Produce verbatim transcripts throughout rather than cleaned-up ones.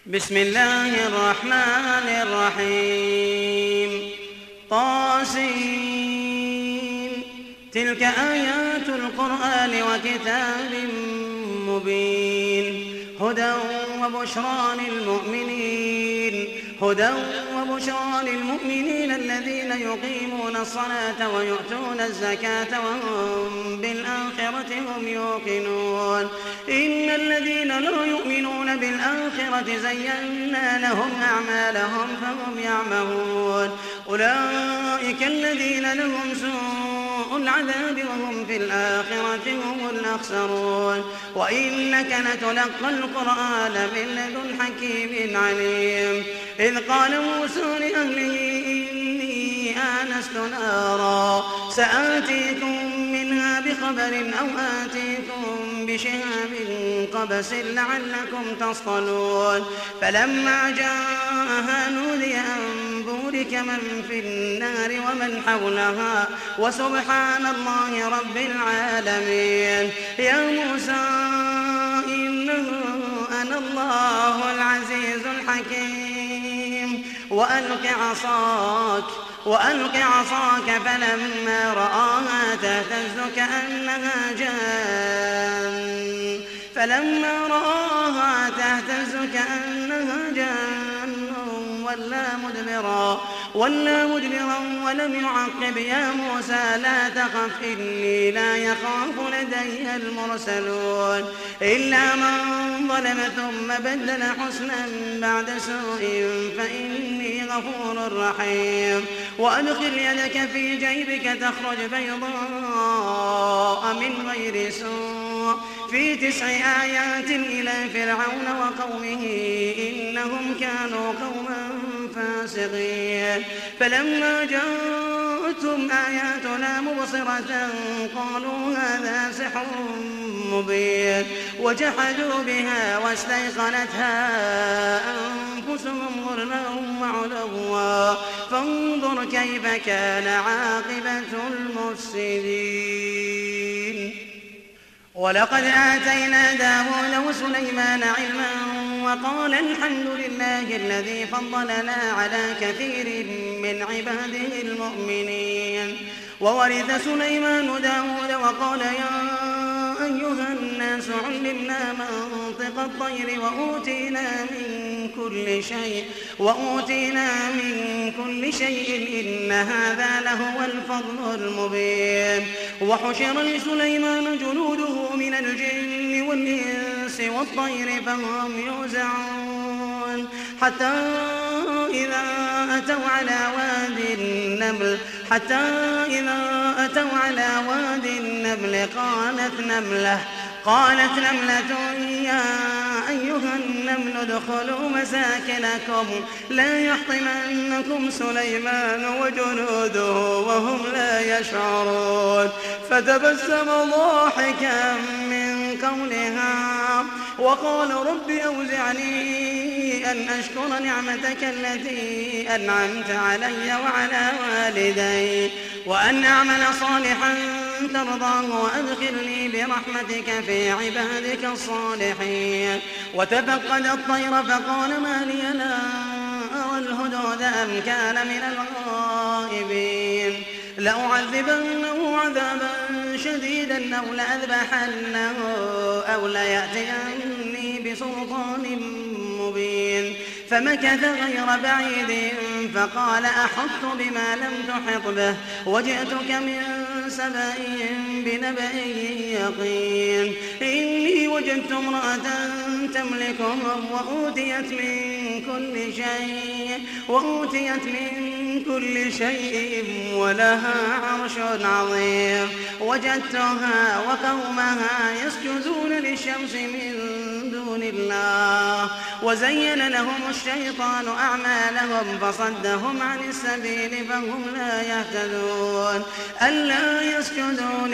بسم الله الرحمن الرحيم. طاسين. تلك آيات القرآن وكتاب مبين. هدى وبشرى للمؤمنين هدى وبشرى للمؤمنين الذين يقيمون الصلاة ويؤتون الزكاة وهم بالآخرة هم يوقنون. إن الذين لا يؤمنون بالآخرة زينا لهم أعمالهم فهم يعمهون. أولئك الذين لهم سوء العذاب وهم في الآخرة هم الأخسرون. وإنك لتلقى القرآن من لدن حكيم عليم. إذ قال موسى لأهله إني آنست نارا سآتيكم منها بخبر أو آتيكم بشهاب قبس لعلكم تصطلون. فلما جاءها نودي أن بورك من في النار ومن حولها وسبحان الله رب العالمين. يا موسى إنه أنا الله العزيز الحكيم. وألق عصاك وألق عصاك فلما رآها تهتز كأنها جان فلما رآها تهتز كأنها جان ولا مدبرا ولا مدبرا ولم يعقب. يا موسى لا تخف إني لا يخاف لدي المرسلون. إلا من ظلم ثم بدل حسنا بعد سوء فإني غفور رحيم. وأدخل يدك في جيبك تخرج بيضاء من غير سوء في تسع آيات إلى فرعون وقومه إنهم كانوا قوما فاسقين. فلما جاءتهم آياتنا مبصرة قالوا هذا سحر مبين. وجحدوا بها واستيقنتها أنفسهم ظلما وعلوا فانظر كيف كان عاقبة المفسدين. ولقد آتينا داود وسليمان علما وقال الحمد لله الذي فضلنا على كثير من عباده المؤمنين. وورث سليمان داود وقال يا أيها الناس علمنا منطق الطير وأوتينا من كل شيء وأوتينا من كل شيء إن هذا لهو الفضل المبين. وحشر لسليمان جنوده من الجن والإنس والطير فهم يوزعون حتى إذا أتوا على واد النمل حتى إذا أتوا على واد النمل قالت نملة قالت نملة يا أيها النمل ادخلوا مساكنكم لا يحطمنكم سليمان وجنوده وهم لا يشعرون. فتبسم ضاحكا من قولها وقال رب أوزعني أن أشكر نعمتك التي أنعمت علي وعلى والدي وأن أعمل صالحا ترضاه وأدخلني برحمتك في عبادك الصالحين. وتفقد الطير فقال ما لي لا أرى الهدهد أم كان من الغائبين. لأعذبنه عذابا شديدا أو لأذبحنه أو ليأتيني بسلطان مبين. فمكث غير بعيد فقال أحطت بما لم تحط به وجئتك من سبأ بنبأ يقين. إني وجدت امرأة تملكهم وأوتيت من كل شيء وأوتيت من كل شيء ولها عرش عظيم. وجدتها وقومها يسجدون للشمس من دون الله وزين لهم الشيطان أعمالهم فصدهم عن السبيل فهم لا يهتدون. ألا يسجدوا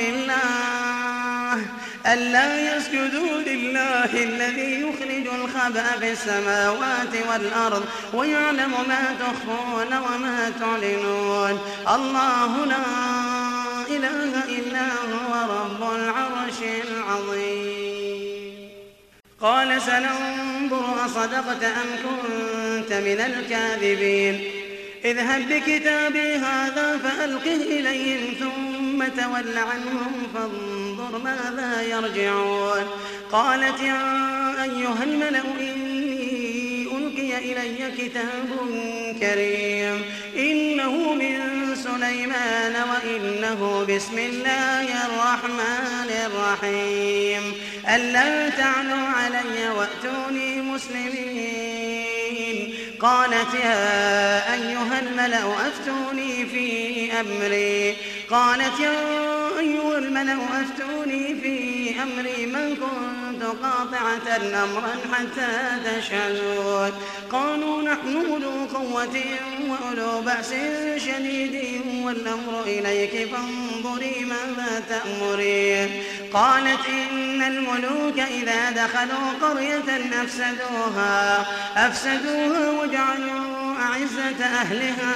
لله ألا يسجدوا لله الذي يخرج الخبأ في السماوات والأرض ويعلم ما تخفون وما تعلنون. الله لا إله إلا هو رب العرش العظيم. قال سننظر أصدقت أم كنت من الكاذبين اذهب بكتابي هذا فألقه إليهم ثم تول عنهم فانظر ماذا يرجعون قالت يا أيها الملأ إني ألقي إلي كتاب كريم إنه من سليمان وإنه بسم الله الرحمن الرحيم ألا تعلوا علي وأتوني مسلمين قالت يا أيها الملأ أفتوني في أمري قالت يا أيها الملأ أفتوني في أمري ما كنت قاطعة أمرا حتى تشهدون قالوا نحن أولو قوة وأولو بأس شديد والأمر إليك فانظري ماذا تأمرين قالت إن الملوك إذا دخلوا قرية أفسدوها أفسدوها وجعلوا أعزة أهلها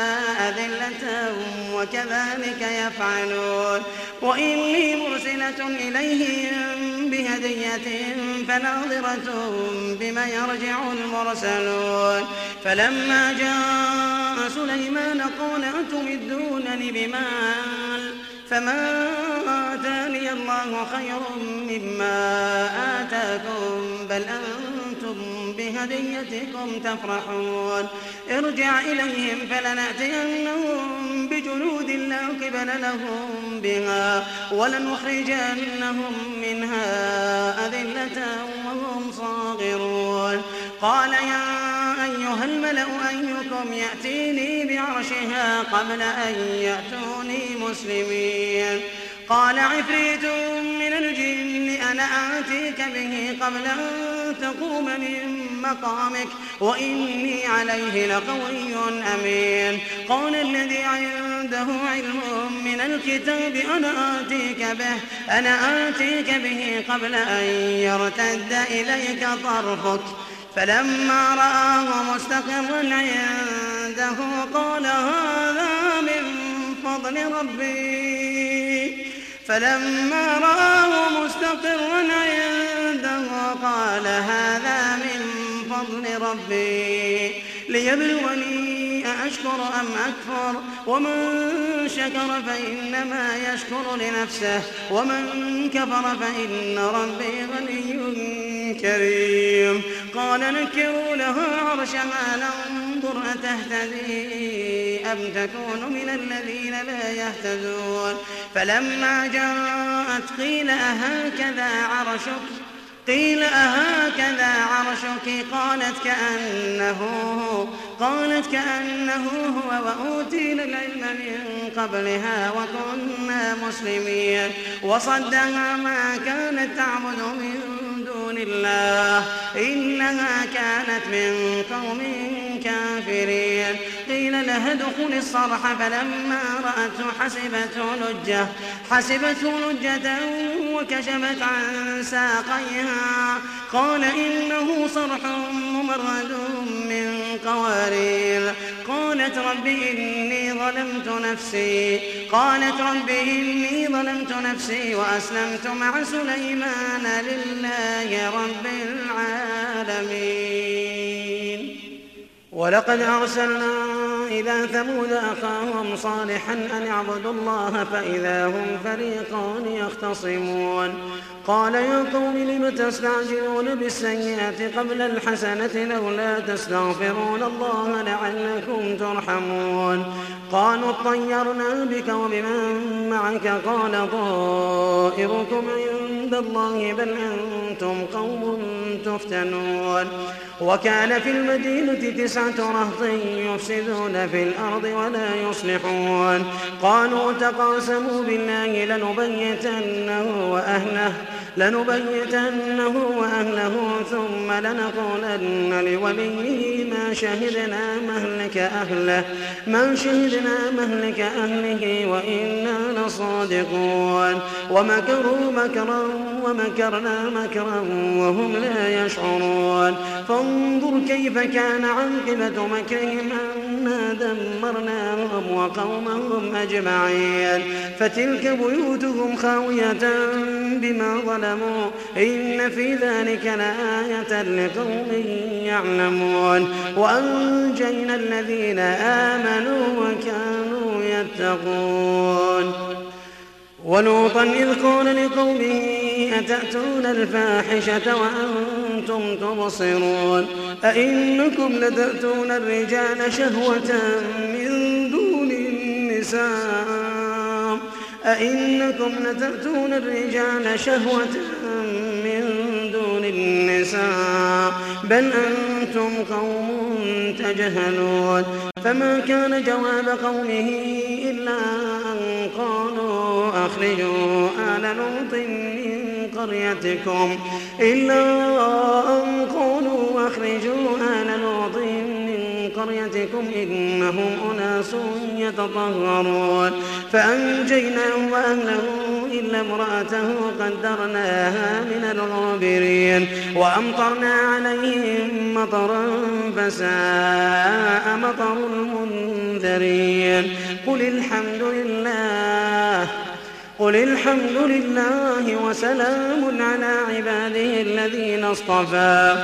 أذلة وكذلك يفعلون وإني مرسلة إليهم بهدية فناظرة بما يرجع المرسلون فلما جاء سليمان قال أتمدونني بمال فما آتاني الله خير مما آتاكم بل أنتم بهديتكم تفرحون ارجع إليهم فلنأتينهم بجنود لا قبل لهم بها ولنخرجنهم منها أذلة وهم صاغرون قال يا أيها الملأ أيكم يأتيني بعرشها قبل أن يأتوني مسلمين قال عفريت من الجن أنا آتيك به قبل أن تقوم من مقامك وإني عليه لقوي أمين قال الذي عنده علم من الكتاب أنا آتيك به أنا آتيك به قبل أن يرتد إليك طرفك فلما رآه مستقرا عنده قال هذا من فضل ربي فلما رآه مستقرا عنده قال هذا من فضل ربي ليبلوني أأشكر أم أكفر ومن شكر فإنما يشكر لنفسه ومن كفر فإن ربي غني كريم قال نكروا لها عرشها ننظر أتهتدي أم تكون من الذين لا يهتدون فلما جاءت قيل أهكذا عرشك قيل أهكذا عرشك قالت كأنه هو قالت كأنه هو وأوتينا العلم من قبلها وكنا مسلمين وصدها ما كانت تعبد من دون الله إنها كانت من قوم كافرين قيل لها ادخل الصرح فلما رأته حسبته لجة حسبته لجة وكشفت عن ساقيها قال إنه صرح ممرد من قوارير قالت رب إني ظلمت نفسي قالت رب إني ظلمت نفسي وأسلمت مع سليمان لله رب العالمين ولقد أرسلنا إلى ثمود أخاهم صالحا أن اعبدوا الله فإذا هم فريقان يختصمون قال يا قوم لم تستعجلون بالسيئات قبل الحسنة لولا تستغفرون الله لعلكم ترحمون قالوا اطيرنا بك وبمن معك قال طائركم عند الله بل أنتم قوم تفتنون وكان في المدينة تسعة رهط يفسدون في الأرض ولا يصلحون قالوا تقاسموا بالله لنبيتنه وأهله لنبيتنه وأهله ثم لنقولن لوليه ما شهدنا مهلك أهله ما شهدنا مهلك أهله وإنا لصادقون ومكروا مكرا ومكرنا مكرا وهم لا يشعرون فانظر كيف كان عاقبة مكرهم أنا دمرناهم وقومهم أجمعين فتلك بيوتهم خاوية بما ظلموا إن في ذلك لآية لقوم يعلمون وأنجينا الذين آمنوا وكانوا يتقون ولوطا إذ قال لقومه أتأتون الفاحشة وأنتم تبصرون أئنكم لتأتون الرجال شهوة من دون النساء أئنكم لتأتون الرجال شهوة من دون النساء بل أنتم قوم تجهلون فما كان جواب قومه إلا أن قالوا أخرجوا آل لوط من قريتكم إلا أن قالوا أخرجوا آل لوط من قريتكم إنهم أناس يتطهرون فأنجيناه وأهله إلا امرأته قدرناها من الغابرين وأمطرنا عليهم مطرا فساء مطر المنذرين قل الحمد لله قل الحمد لله وسلام على عباده الذين اصطفى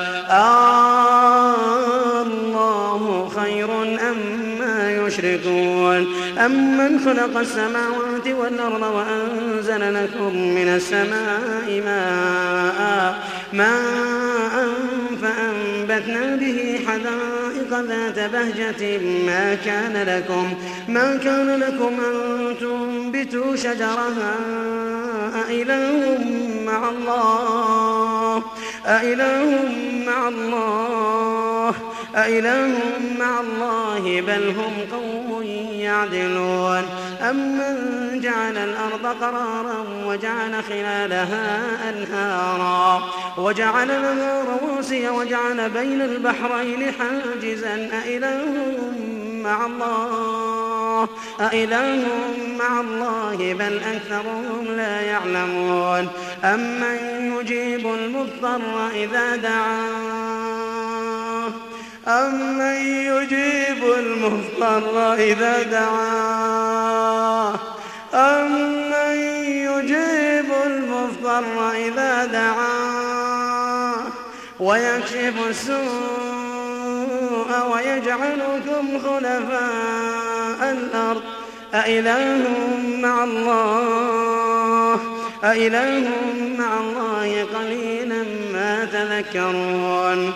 الله خير أما يشركون أمن خلق السماوات والأرض وأنزل لكم من السماء ماء ماء فأنبتنا به حدائق ذات بهجة ما كان لكم ما كان لكم أن تنبتوا شجرها أإله مع الله أإله مع الله أإله مع الله بل هم قوم يعدلون أمن جعل الأرض قرارا وجعل خلالها أنهارا وجعل لها رواسي وجعل بين البحرين حاجزا أإله مع الله أإله مع الله بل أكثرهم لا يعلمون أمن يجيب المضطر إذا دعاه أمن يجيب المضطر إذا دعاه أمن يجيب المضطر إذا دعاه ويكشف السوء ويجعلكم خلفاء الأرض أإله مع الله أإله مع الله قليلا ما تذكرون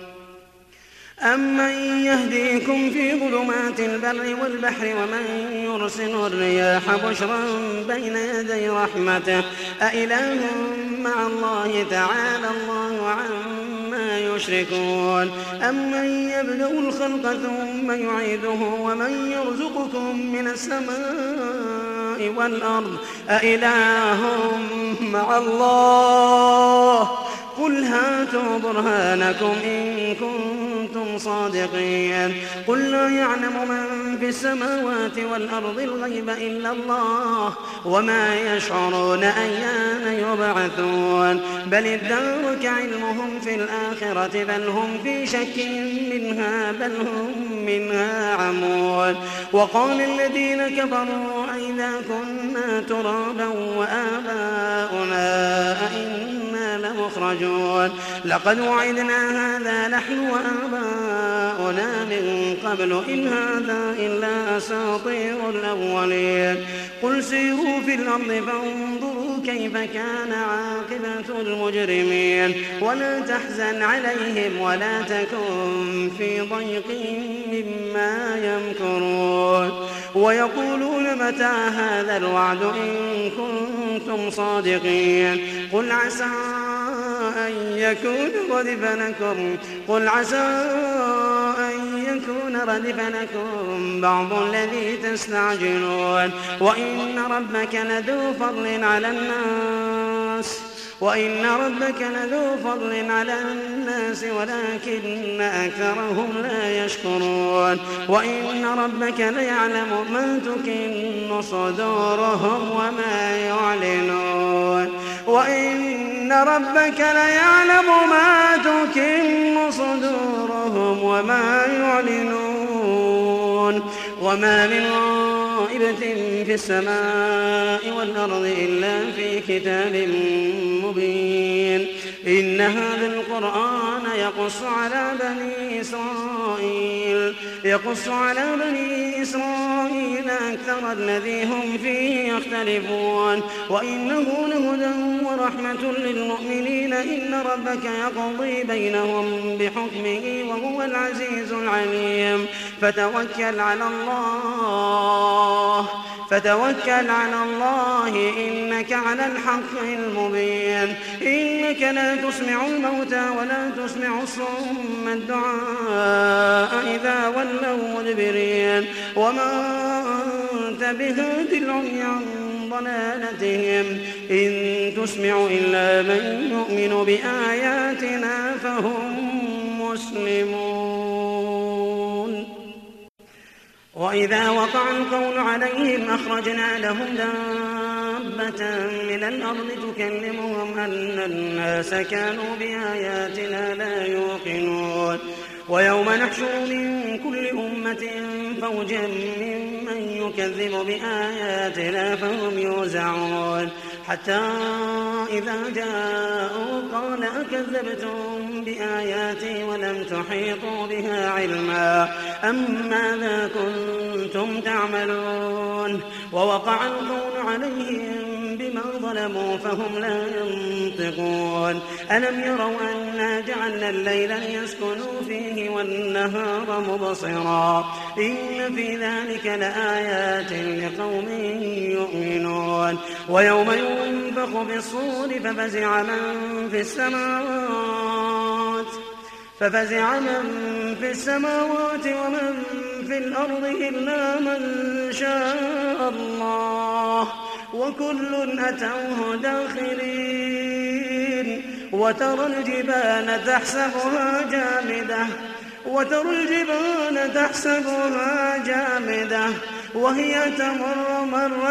أمن يهديكم في ظلمات البر والبحر ومن يرسل الرياح بشرا بين يدي رحمته أإله مع الله تعالى الله عما يشركون أمن يبدأ الخلق ثم يعيده ومن يرزقكم من السماء والأرض أإله مع الله قل هاتوا برهانكم إن كنتم صادقين قل لا يعلم من في السماوات والأرض الغيب إلا الله وما يشعرون أيان يبعثون بل ادارك علمهم في الآخرة بل هم في شك منها بل هم منها عمون وقال الذين كفروا أئذا كنا ترابا وآباؤنا أئنا لمخرجون لقد وعدنا هذا نحن وآباؤنا من قبل إن هذا إلا أساطير الأولين قل سيروا في الأرض فانظروا كيف كان عاقبة المجرمين ولا تحزن عليهم ولا تكن في ضيق مما يمكرون ويقولون متى هذا الوعد إن كنتم صادقين قل عسى أن يكون ردف لكم قل عسى أن يكون ردف لكم بعض الذي تستعجلون وإن ربك لذو فضل على الناس وإن ربك لذو فضل على الناس ولكن أكثرهم لا يشكرون وإن ربك ليعلم ما تكن صدورهم وما يعلنون وإن ربك ليعلم ما تكن صدورهم وما يعلنون وما من غائبة في السماء والأرض إلا في كتاب مبين إن هذا القرآن يقص على بني إسرائيل يقص على بني إسرائيل أكثر الذي هم فيه يختلفون وإنه لهدى ورحمة للمؤمنين إن ربك يقضي بينهم بحكمه وهو العزيز العليم فتوكل على الله فتوكل على الله إنك على الحق المبين إنك لا تسمع الموتى ولا تسمع الصم الدعاء إذا ولوا مدبرين وما أنت بهاد العمي عن ضلالتهم إن تسمع إلا من يؤمن بآياتنا فهم مسلمون وإذا وقع القول عليهم أخرجنا لهم دابة من الأرض تكلمهم أن الناس كانوا بآياتنا لا يوقنون ويوم نحشر من كل أمة فوجا ممن يكذب بآياتنا فهم يوزعون حتى إذا جاءوا قال أكذبتم بآياتي ولم تحيطوا بها علما أم ماذا كنتم تعملون ووقع القول عليهم بما ظلموا فهم لا ينطقون ألم يروا أنا جعلنا الليل ليسكنوا فيه والنهار مبصرا إن في ذلك لآيات لقوم يؤمنون ويوم ينفخ في الصور ففزع من في السماوات ففزع من في السماوات ومن في الأرض إلا من شاء الله وكل أتوه داخرين وترى الجبال تحسبها جامدة وترى الجبال تحسبها جامدة وهي تمر مر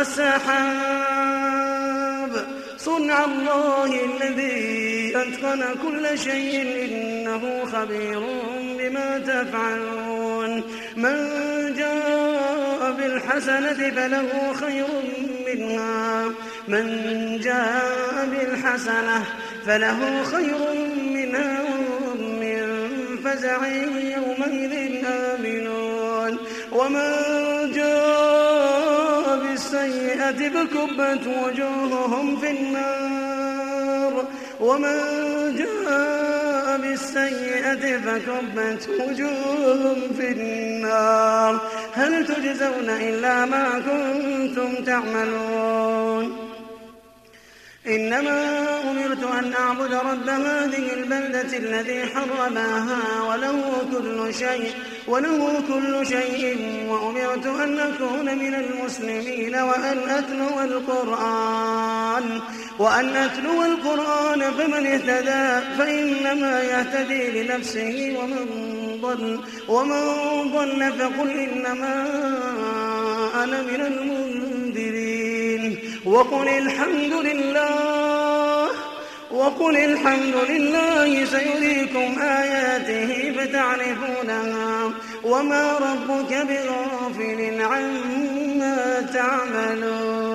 السحاب صنع الله الذي أتقن كل شيء إنه خبير بما تفعلون من جاء بالحسنة فله خير منها من جاء بالحسنة فله خير منها وهم من فزع يومئذ آمنون ومن جاء بالسيئة فكبت وجوههم في النار ومن جاء بالسيئة فكبت وجوههم في النار هل تجزون إلا ما كنتم تعملون إنما أمرت أن أعبد رب هذه البلدة الذي حرمها وله كل شيء وله كل شيء وأمرت أن أكون من المسلمين وأن أتلو القرآن وأن أتلو القرآن فمن اهتدى فإنما يهتدي لنفسه ومن ضل ومن ضل فقل إنما أنا من المنذرين وقل الحمد لله وقل الحمد لله سيريكم آياته فتعرفونها وما ربك بغافل عما تعملون